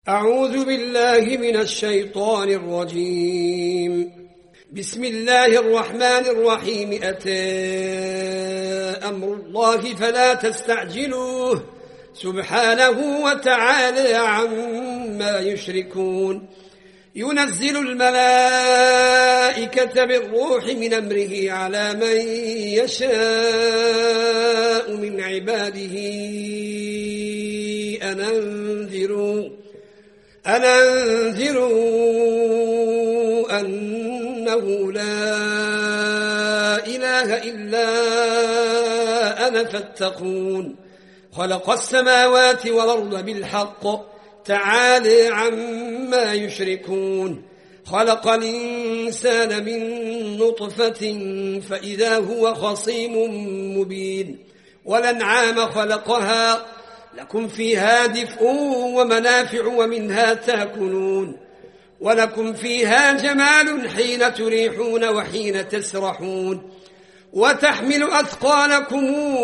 أعوذ بالله من الشيطان الرجيم. بسم الله الرحمن الرحيم. أتى أمر الله فلا تستعجلوه سبحانه وتعالى عما يشركون. ينزل الملائكة بالروح من أمره على من يشاء من عباده أن أنذروا أنه لا إله إلا أنا فاتقون. خلق السماوات والأرض بالحق تعالى عما يشركون. خلق الإنسان من نطفة فإذا هو خصيم مبين. والأنعام خلقها لكم فيها دفء ومنافع ومنها تأكلون. ولكم فيها جمال حين تريحون وحين تسرحون. وتحمل أثقالكم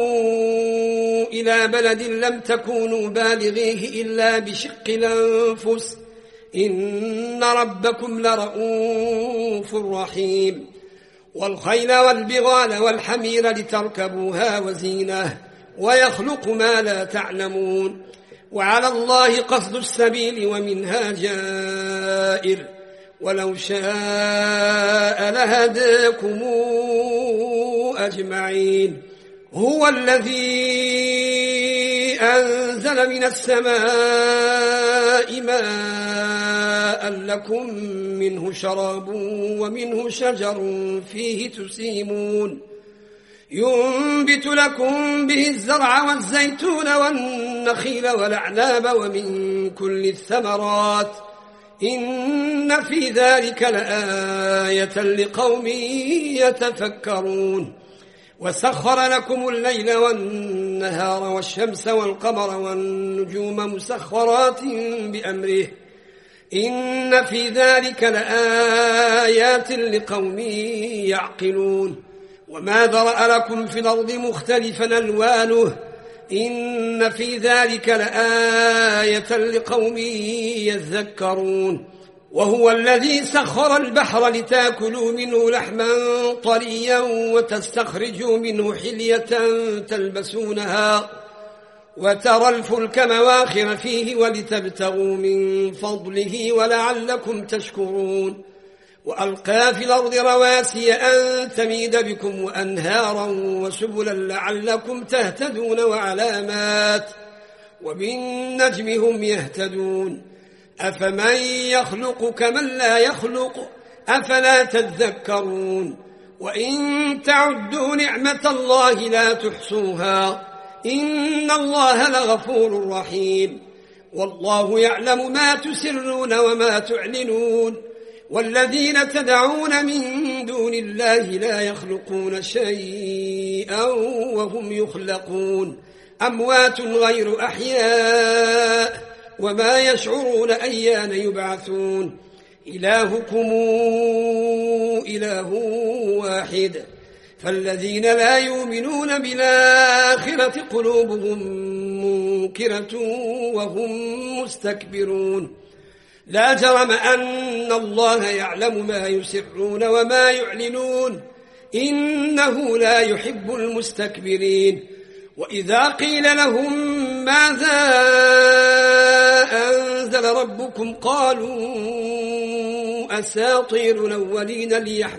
إلى بلد لم تكونوا بالغيه إلا بشق الأنفس إن ربكم لرؤوف رحيم. والخيل والبغال والحمير لتركبوها وزينة ويخلق ما لا تعلمون. وعلى الله قصد السبيل ومنها جائر ولو شاء لهداكم أجمعين. هو الذي أنزل من السماء ماء لكم منه شراب ومنه شجر فيه تسيمون. ينبت لكم به الزرع والزيتون والنخيل والأعناب ومن كل الثمرات إن في ذلك لآية لقوم يتفكرون. وسخر لكم الليل والنهار والشمس والقمر والنجوم مسخرات بأمره إن في ذلك لآيات لقوم يعقلون. وما ذرأ لكم في الأرض مختلفا ألوانه إن في ذلك لآية لقوم يذكرون. وهو الذي سخر البحر لتأكلوا منه لحما طريا وتستخرجوا منه حلية تلبسونها وترى الفلك مواخر فيه ولتبتغوا من فضله ولعلكم تشكرون. وألقى في الأرض رواسي أن تميد بكم وأنهارا وسبلا لعلكم تهتدون وعلامات وبالنجم هم يهتدون. أفمن يخلق كمن لا يخلق أفلا تذكرون. وإن تعدوا نعمة الله لا تحصوها إن الله لغفور رحيم. والله يعلم ما تسرون وما تعلنون. والذين تدعون من دون الله لا يخلقون شيئا وهم يخلقون أموات غير أحياء وما يشعرون أيان يبعثون. إلهكم إله واحد فالذين لا يؤمنون بالآخرة قلوبهم منكرة وهم مستكبرون. لا جرم أن الله يعلم ما يسرون وما يعلنون إنه لا يحب المستكبرين. وإذا قيل لهم ماذا أنزل ربكم قالوا أساطير الأولين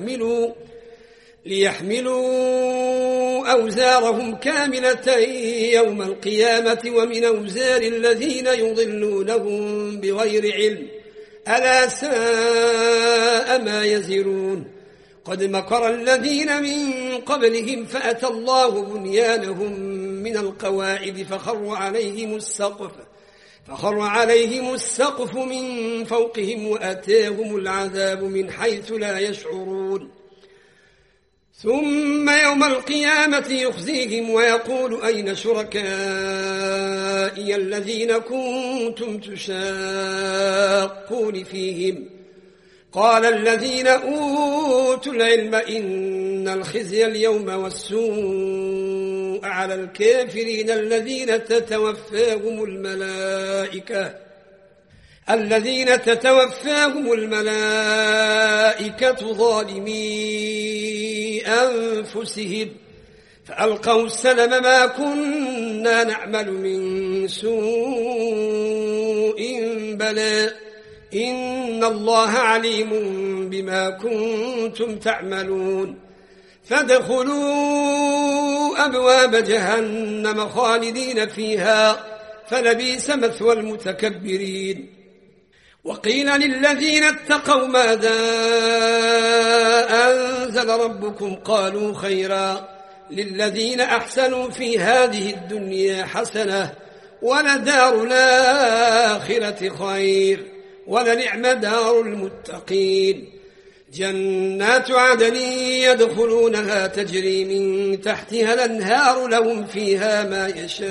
ليحملوا أوزارهم كاملة يوم القيامة ومن أوزار الذين يضلونهم بغير علم ألا ساء ما يزرون. قد مكر الذين من قبلهم فأتى الله بنيانهم من القواعد فخر عليهم السقف من فوقهم وأتاهم العذاب من حيث لا يشعرون. ثم يوم القيامة يخزيهم ويقول أين شركائي الذين كنتم تشاقون فيهم قال الذين أوتوا العلم إن الخزي اليوم والسوء على الكافرين الذين تتوفاهم الملائكة الذين تتوفاهم الملائكة ظالمي أنفسهم فألقوا السلم ما كنا نعمل من سوء بلى إن الله عليم بما كنتم تعملون فادخلوا أبواب جهنم خالدين فيها فلبئس مثوى المتكبرين وقيل للذين اتقوا ماذا أنزل ربكم قالوا خيرا للذين أحسنوا في هذه الدنيا حسنة ولدار الآخرة خير ولنعم دار المتقين جنات عدن يدخلونها تجري من تحتها الأنهار لهم فيها ما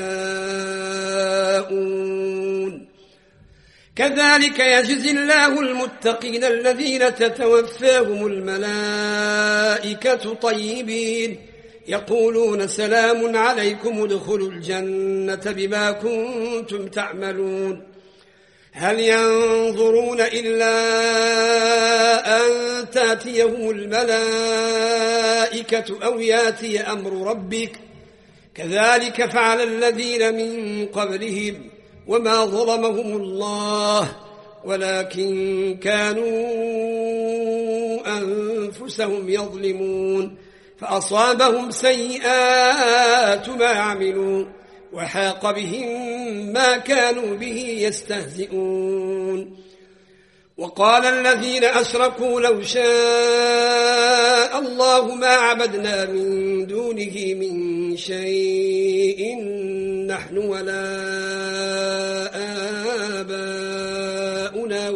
يشاءون كذلك يجزي الله المتقين الذين تتوفاهم الملائكة طيبين يقولون سلام عليكم ادخلوا الجنة بما كنتم تعملون هل ينظرون إلا أن تأتيهم الملائكة أو يأتي أمر ربك كذلك فعل الذين من قبلهم وما ظلمهم الله ولكن كانوا أنفسهم يظلمون فأصابهم سيئات ما عملوا وحاق بهم ما كانوا به يستهزئون وقال الذين أشركوا لو شاء الله ما عبدنا من دونه من شيء نحن ولا آباؤنا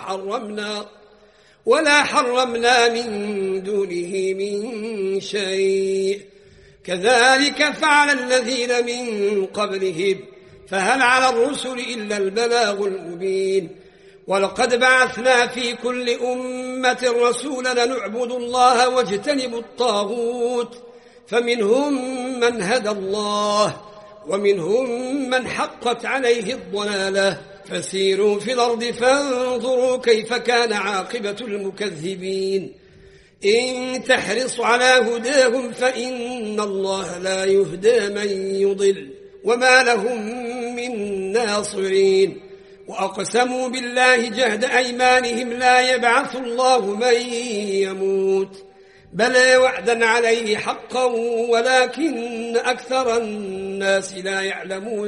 ولا حرمنا من دونه من شيء كذلك فعل الذين من قبلهم فهل على الرسل إلا البلاغ المبين ولقد بعثنا في كل أمة رسولا نعبد الله واجتنبوا الطاغوت فمنهم من هدى الله ومنهم من حقت عليه الضلالة فسيروا في الأرض فانظروا كيف كان عاقبة المكذبين إن تحرص على هداهم فإن الله لا يهدى من يضل وما لهم من ناصرين وأقسموا بالله جهد أيمانهم لا يبعث الله من يموت بلى وعدا عليه حقا ولكن أكثر الناس لا يعلمون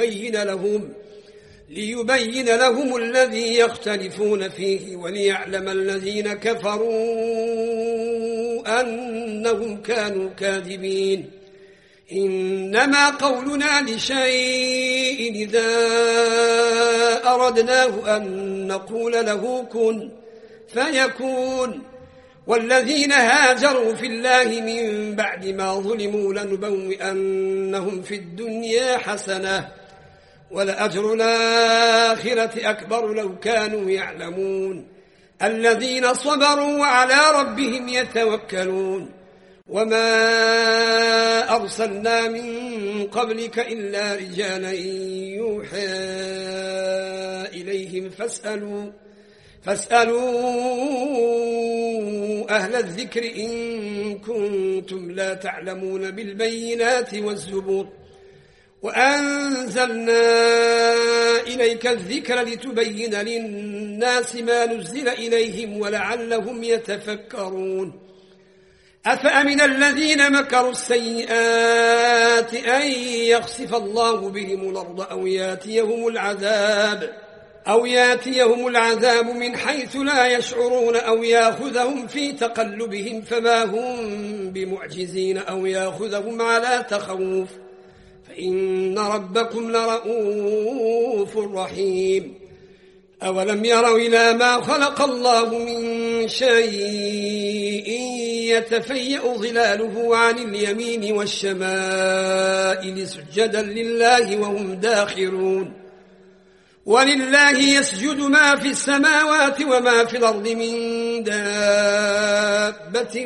ليبين لهم الذي يختلفون فيه وليعلم الذين كفروا أنهم كانوا كاذبين إنما قولنا لشيء إذا أردناه أن نقول له كن فيكون والذين هاجروا في الله من بعد ما ظلموا لنبوئنهم في الدنيا حسنة ولأجر الآخرة أكبر لو كانوا يعلمون الذين صبروا وعلى ربهم يتوكلون وما أرسلنا من قبلك إلا رجالا يوحى إليهم فاسألوا أهل الذكر إن كنتم لا تعلمون بالبينات والزبور وأنزلنا إليك الذكر لتبين للناس ما نزل إليهم ولعلهم يتفكرون أفأمن الذين مكروا السيئات أن يخسف الله بهم الأرض أو ياتيهم العذاب من حيث لا يشعرون أو يأخذهم في تقلبهم فما هم بمعجزين أو يأخذهم على تخوف فإن ربكم لرؤوف رحيم أولم يروا إلى ما خلق الله من شيء يتفيأ ظلاله عن اليمين والشمائل سجدا لله وهم داخرون ولله يسجد ما في السماوات وما في الأرض من دابة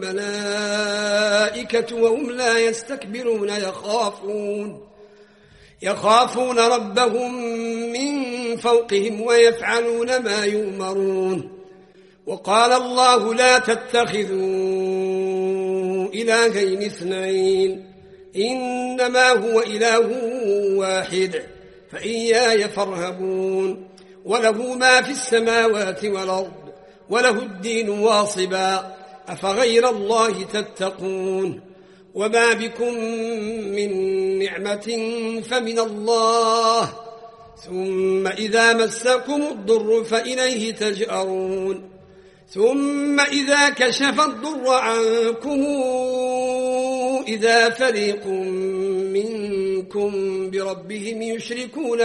والملائكة وهم لا يستكبرون يخافون ربهم من فوقهم ويفعلون ما يؤمرون. وقال الله لا تتخذوا إلهين اثنين إنما هو إله واحد فإياي فارهبون. وله ما في السماوات والأرض وله الدين واصبا أفغير الله تتقون. وما بكم من نعمة فمن الله ثم إذا مسكم الضر فإليه تجأرون. ثم إذا كشف الضر عنكم إذا فريق منكم بربهم يشركون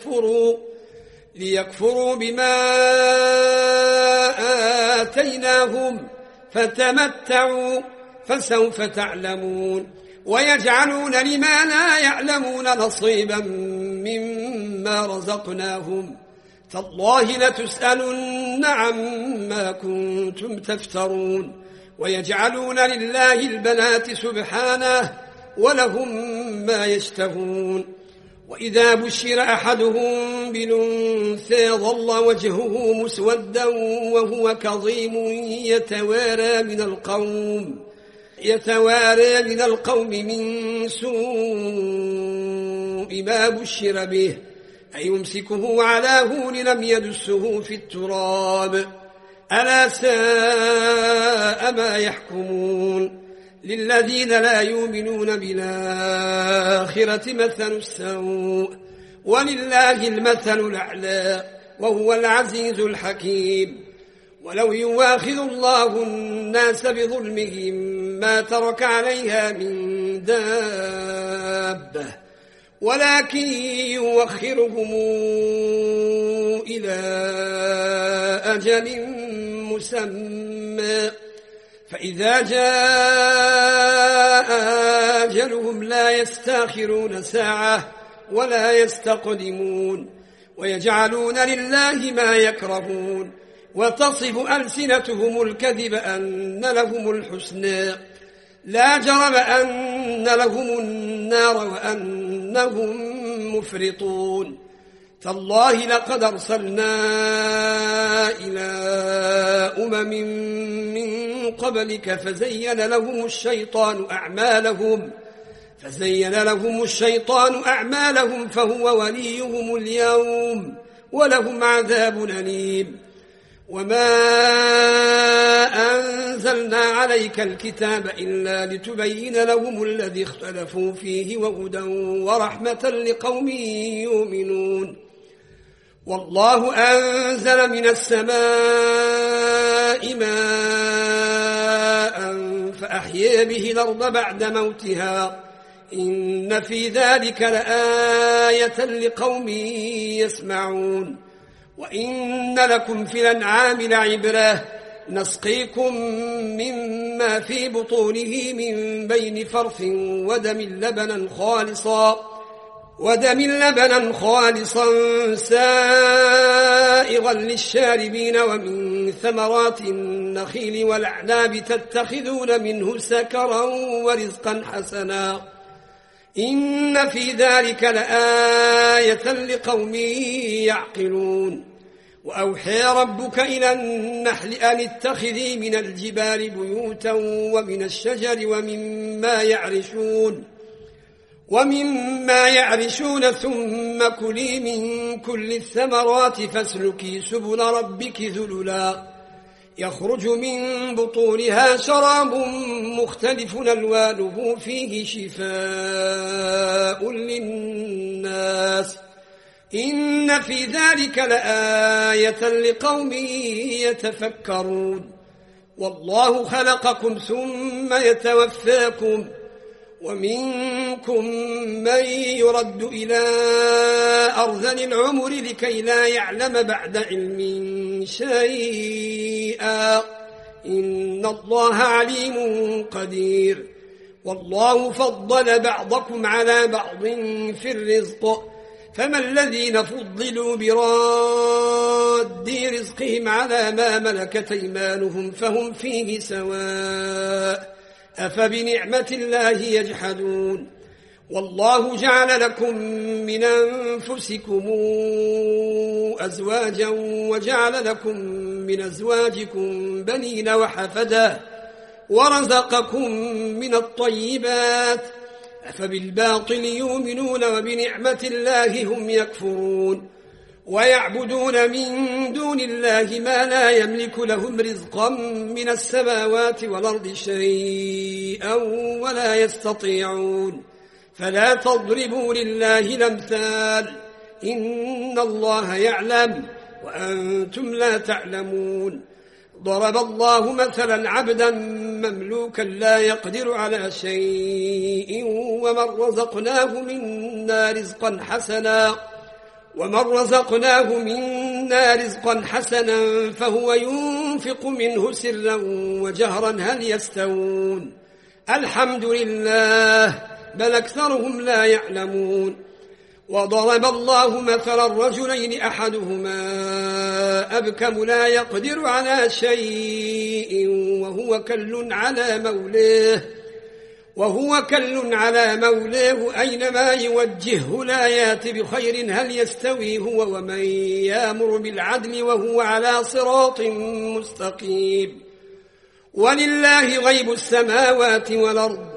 ليكفروا بما آتيناهم فتمتعوا فسوف تعلمون. ويجعلون لما لا يعلمون نصيبا مما رزقناهم تالله لتسألن عما كنتم تفترون. ويجعلون لله البنات سبحانه ولهم ما يشتهون. وإذا بشر أحدهم بالأنثى ظل وجهه مسودا وهو كظيم يتوارى من القوم من سوء ما بشر به أيمسكه على هون لم يدسه في التراب ألا ساء ما يحكمون. للذين لا يؤمنون بالآخرة مثل السوء ولله المثل الأعلى وهو العزيز الحكيم. ولو يواخذ الله الناس بظلمهم ما ترك عليها من دابة ولكن يوخرهم إلى أجل مسمى فإذا جاء أجلهم لا يستاخرون ساعة ولا يستقدمون. ويجعلون لله ما يكرهون وتصف ألسنتهم الكذب أن لهم الحسنى لا جرم أن لهم النار وأنهم مفرطون. تالله لقد أرسلنا إلى أمم من قبلك فزين لهم الشيطان أعمالهم فهو وليهم اليوم ولهم عذاب أليم. وما أنزلنا عليك الكتاب إلا لتبين لهم الذي اختلفوا فيه وهدى ورحمة لقوم يؤمنون. والله أنزل من السماء ماء فأحيا به الأرض بعد موتها إن في ذلك لآية لقوم يسمعون. وإن لكم في الأنعام لعبرة نسقيكم مما في بطونه من بين فرث ودم لبنا خالصا سائغا للشاربين ومن ثمرات النخيل والأعناب تتخذون منه سكرا ورزقا حسنا إن في ذلك لآية لقوم يعقلون. وأوحى ربك إلى النحل أن اتخذي من الجبال بيوتا ومن الشجر ومما يعرشون ثم كلي من كل الثمرات فاسلكي سبل ربك ذللا يخرج من بطونها شراب مختلف ألوانه فيه شفاء للناس إن في ذلك لآية لقوم يتفكرون. والله خلقكم ثم يتوفاكم ومنكم من يرد إلى أرذل العمر لكي لا يعلم بعد علم شيئا إن الله عليم قدير. والله فضل بعضكم على بعض في الرزق فما الذين فضلوا براد رزقهم على ما ملكت أيمانهم فهم فيه سواء أفبنعمة الله يجحدون. والله جعل لكم من أنفسكم أزواجا وجعل لكم من أزواجكم بنين وحفدا ورزقكم من الطيبات أفبالباطل يؤمنون وبنعمة الله هم يكفرون ويعبدون من دون الله ما لا يملك لهم رزقا من السماوات والأرض شيئا ولا يستطيعون فلا تضربوا لله الأمثال إن الله يعلم وأنتم لا تعلمون ضرب الله مثلا عبدا مملوكا لا يقدر على شيء ومن رزقناه منا رزقا حسنا فهو ينفق منه سرا وجهرا هل يستوون الحمد لله بل أكثرهم لا يعلمون وضرب الله مثلا رجلين أحدهما أبكم لا يقدر على شيء وهو كل على مولاه أينما يوجهه لا يات بخير هل يستوي هو ومن يأمر بالعدل وهو على صراط مستقيم ولله غيب السماوات والأرض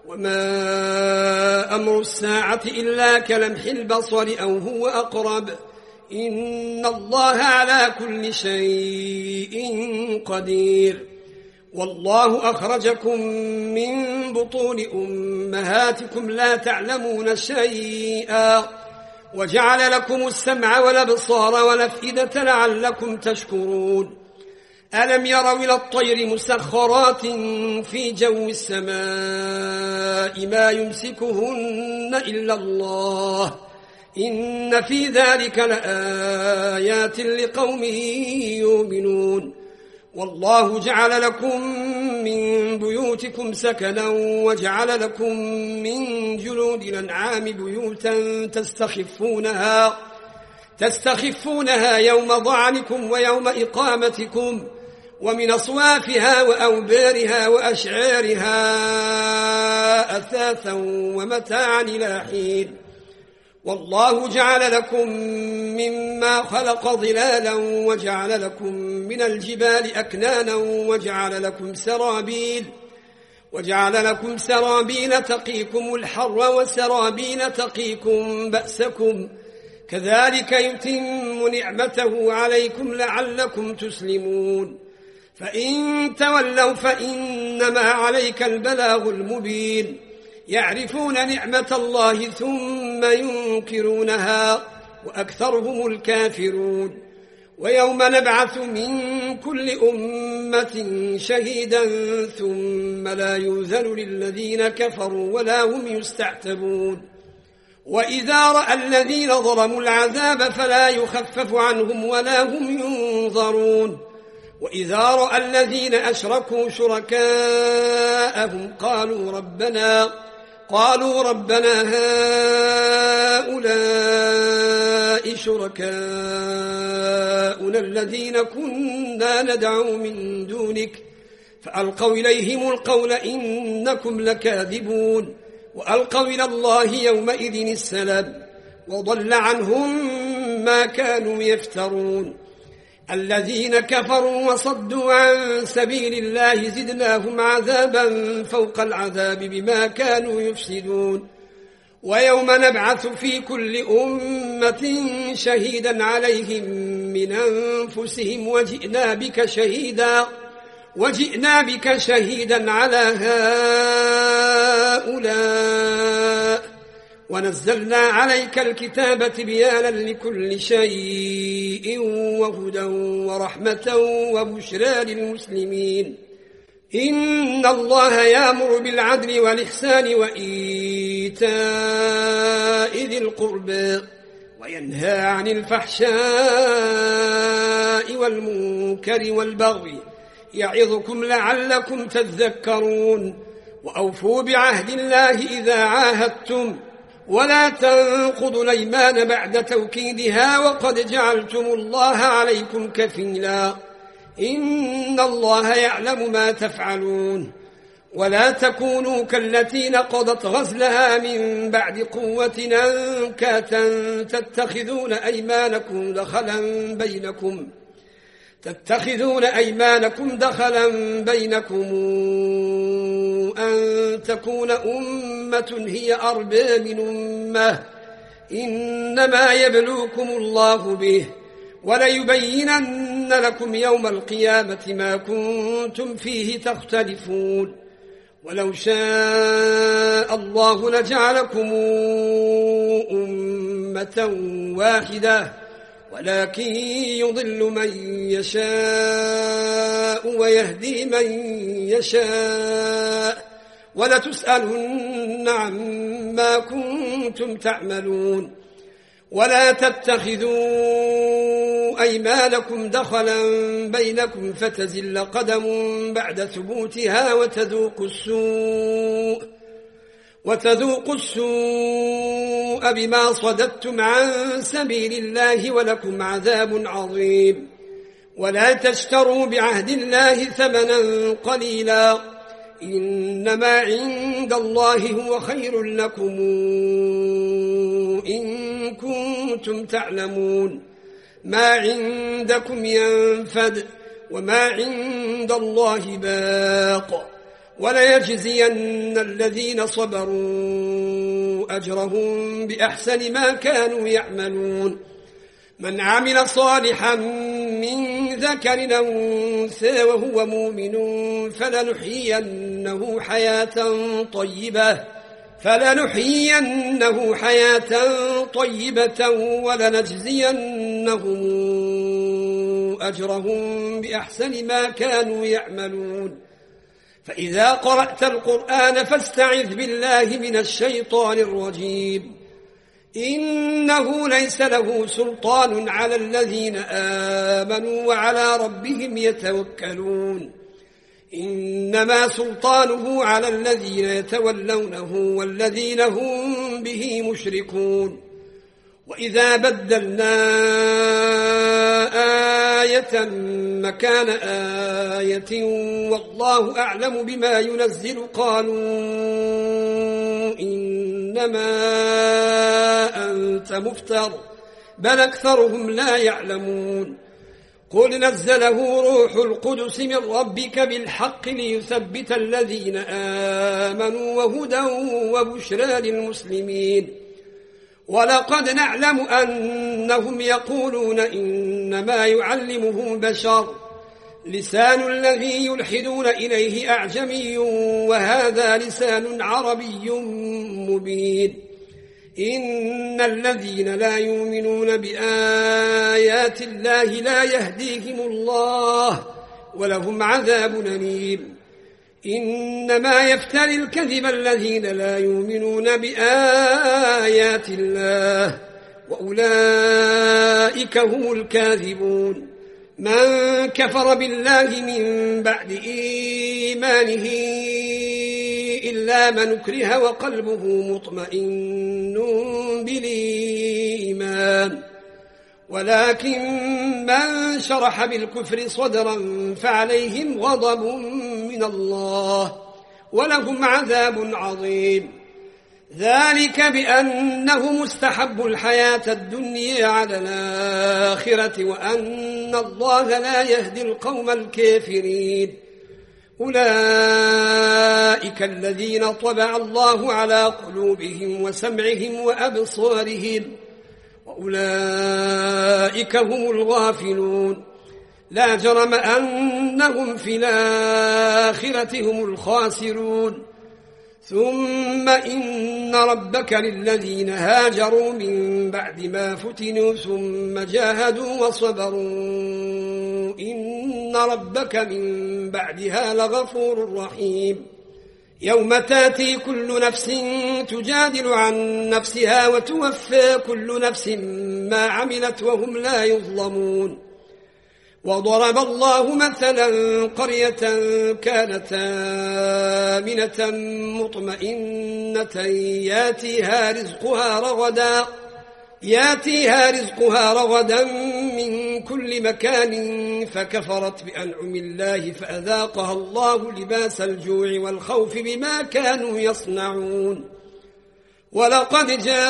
وما أمر الساعة إلا كلمح البصر أو هو أقرب إن الله على كل شيء قدير والله أخرجكم من بطون أمهاتكم لا تعلمون شيئا وجعل لكم السمع والأبصار والأفئدة لعلكم تشكرون ألم يروا إلى الطير مسخرات في جو السماء ما يمسكهن إلا الله إن في ذلك لآيات لقوم يؤمنون والله جعل لكم من بيوتكم سكنا وجعل لكم من جلود الأنعام بيوتا تستخفونها يوم ضعنكم ويوم إقامتكم ومن أصوافها وأوبارها وأشعارها أثاثا ومتاعا إلى حين والله جعل لكم مما خلق ظلالا وجعل لكم من الجبال أكنانا وجعل لكم سرابيل تقيكم الحر وسرابيل تقيكم بأسكم كذلك يتم نعمته عليكم لعلكم تسلمون فإن تولوا فإنما عليك البلاغ المبين يعرفون نعمة الله ثم ينكرونها وأكثرهم الكافرون ويوم نبعث من كل أمة شهيدا ثم لا يؤذن للذين كفروا ولا هم يستعتبون وإذا رأى الذين ظلموا العذاب فلا يخفف عنهم ولا هم ينظرون وإذا رأى الذين أشركوا شركاءهم قالوا ربنا هؤلاء شركاؤنا الذين كنا ندعو من دونك فألقوا إليهم القول إنكم لكاذبون وألقوا إلى الله يومئذ السلام وضل عنهم ما كانوا يفترون الذين كفروا وصدوا عن سبيل الله زدناهم عذابا فوق العذاب بما كانوا يفسدون ويوم نبعث في كل أمة شهيدا عليهم من أنفسهم وجئنا بك شهيدا على هؤلاء ونزلنا عليك الكتاب تبيانا لكل شيء وهدى ورحمة وبشرى للمسلمين إن الله يأمر بالعدل والإحسان وإيتاء ذي القربى وينهى عن الفحشاء والمنكر والبغي يعظكم لعلكم تذكرون وأوفوا بعهد الله إذا عاهدتم ولا تنقضوا الأيمان بعد توكيدها وقد جعلتم الله عليكم كفيلا إن الله يعلم ما تفعلون ولا تكونوا كالتي نقضت غزلها من بعد قوة أنكاثا تتخذون أيمانكم دخلا بينكم أن تكون أمة هي أربى من أمة إنما يبلوكم الله به وليبينن لكم يوم القيامة ما كنتم فيه تختلفون ولو شاء الله لجعلكم أمة واحدة ولكن يضل من يشاء ويهدي من يشاء ولتسألن عما كنتم تعملون ولا تتخذوا أيمانكم دخلا بينكم فتزل قدم بعد ثبوتها وتذوقوا السوء بما صددتم عن سبيل الله ولكم عذاب عظيم ولا تشتروا بعهد الله ثمنا قليلا إنما عند الله هو خير لكم إن كنتم تعلمون ما عندكم ينفد وما عند الله باق وليجزين الذين صبروا أجرهم بأحسن ما كانوا يعملون من عمل صالحا من ذكر أو أنثى وهو مؤمن فلنحيينه حياة طيبة ولنجزينهم أجرهم بأحسن ما كانوا يعملون فإذا قرأت القرآن فاستعذ بالله من الشيطان الرجيم إنه ليس له سلطان على الذين آمنوا وعلى ربهم يتوكلون إنما سلطانه على الذين يتولونه والذين هم به مشركون وإذا بدلنا آية مكان آية والله أعلم بما ينزل قالوا إنما أنت مفتر بل أكثرهم لا يعلمون قل نزله روح القدس من ربك بالحق ليثبت الذين آمنوا وهدى وبشرى للمسلمين ولقد نعلم أنهم يقولون إنما يعلمه بشر لسان الذي يلحدون إليه أعجمي وهذا لسان عربي مبين إن الذين لا يؤمنون بآيات الله لا يهديهم الله ولهم عذاب أليم إنما يفتري الكذب الذين لا يؤمنون بآيات الله وأولئك هم الكاذبون من كفر بالله من بعد إيمانه إلا من أكره وقلبه مطمئن بالإيمان ولكن من شرح بالكفر صدرا فعليهم غضب من الله ولهم عذاب عظيم ذلك بأنهم استحبوا الحياة الدنيا على الآخرة وأن الله لا يهدي القوم الكافرين أولئك الذين طبع الله على قلوبهم وسمعهم وأبصارهم وأولئك هم الغافلون لا جرم أنهم في الآخرة هم الخاسرون ثم إن ربك للذين هاجروا من بعد ما فتنوا ثم جاهدوا وصبروا إن ربك من بعدها لغفور رحيم يوم تاتي كل نفس تجادل عن نفسها وتوفى كل نفس ما عملت وهم لا يظلمون وضرب الله مثلا قرية كانت آمنة مطمئنة ياتيها رزقها رغدا من من كل مكان فكفرت بأنعم الله فأذاقها الله لباس الجوع والخوف بما كانوا يصنعون ولقد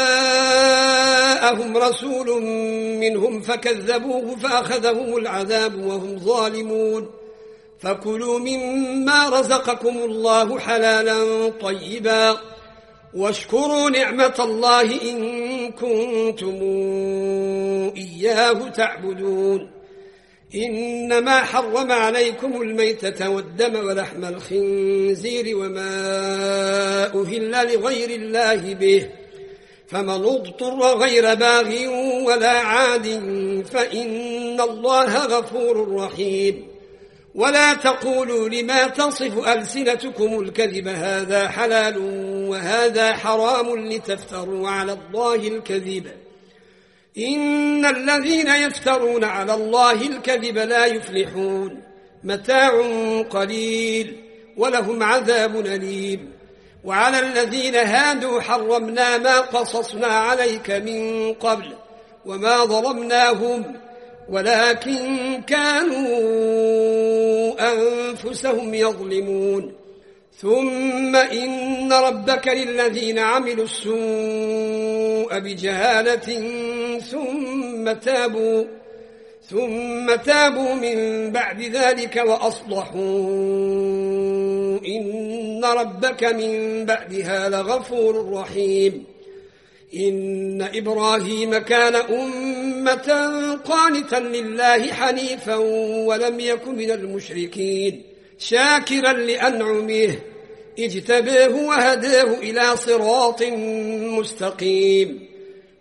جاءهم رسول منهم فكذبوه فأخذهم العذاب وهم ظالمون فكلوا مما رزقكم الله حلالا طيبا واشكروا نعمة الله إن كنتم إياه تعبدون إنما حرم عليكم الميتة والدم ولحم الخنزير وما أهل لغير الله به فمن اضطر غير باغ ولا عاد فإن الله غفور رحيم ولا تقولوا لما تصف ألسنتكم الكذب هذا حلال وهذا حرام لتفتروا على الله الكذب إن الذين يفترون على الله الكذب لا يفلحون متاع قليل ولهم عذاب أليم وعلى الذين هادوا حرمنا ما قصصنا عليك من قبل وما ظلمناهم ولكن كانوا أنفسهم يظلمون ثم إن ربك للذين عملوا السوء بجهالة ثم تابوا من بعد ذلك وأصلحوا إن ربك من بعدها لغفور رحيم إن إبراهيم كان أمة قانتا لله حنيفا ولم يكن من المشركين شاكرا لأنعمه اجتباه وهداه إلى صراط مستقيم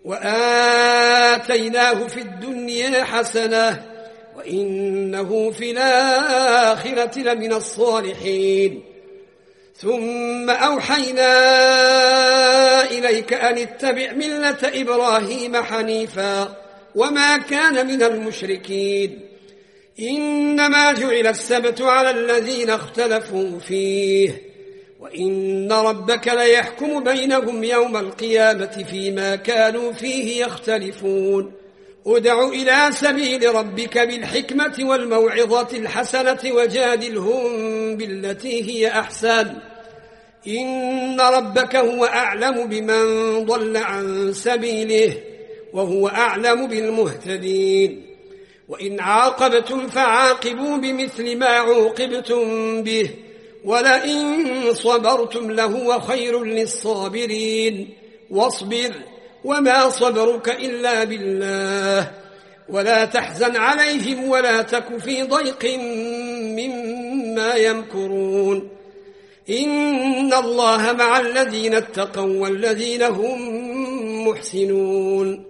وآتيناه في الدنيا حسنة وإنه في الآخرة لمن الصالحين ثم أوحينا إليك أن اتبع ملة إبراهيم حنيفا وما كان من المشركين إنما جعل السبت على الذين اختلفوا فيه وإن ربك ليحكم بينهم يوم القيامة فيما كانوا فيه يختلفون ادع إلى سبيل ربك بالحكمة والموعظة الحسنة وجادلهم بالتي هي أحسن إن ربك هو أعلم بمن ضل عن سبيله وهو أعلم بالمهتدين وإن عاقبتم فعاقبوا بمثل ما عوقبتم به ولئن صبرتم لهو خير للصابرين واصبر وما صبرك إلا بالله ولا تحزن عليهم ولا تك في ضيق مما يمكرون إن الله مع الذين اتقوا والذين هم محسنون